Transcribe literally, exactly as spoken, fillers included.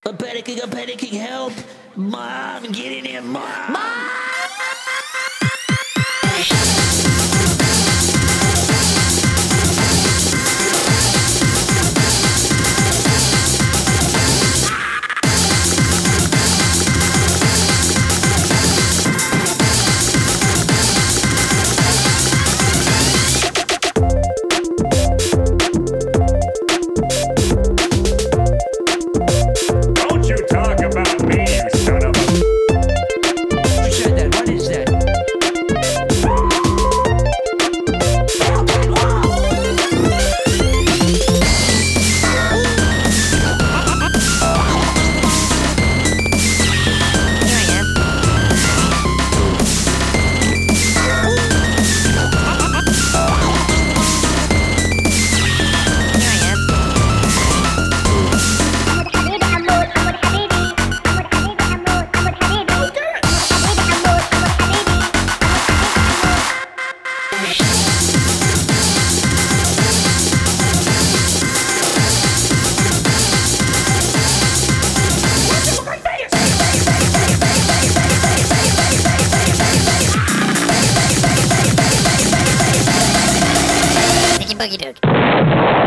A panicking, a panicking, help! Mom, get in here, Mom! Mom! Don't you talk about me, you son of a... Who said that? What is that? Boogie Dook.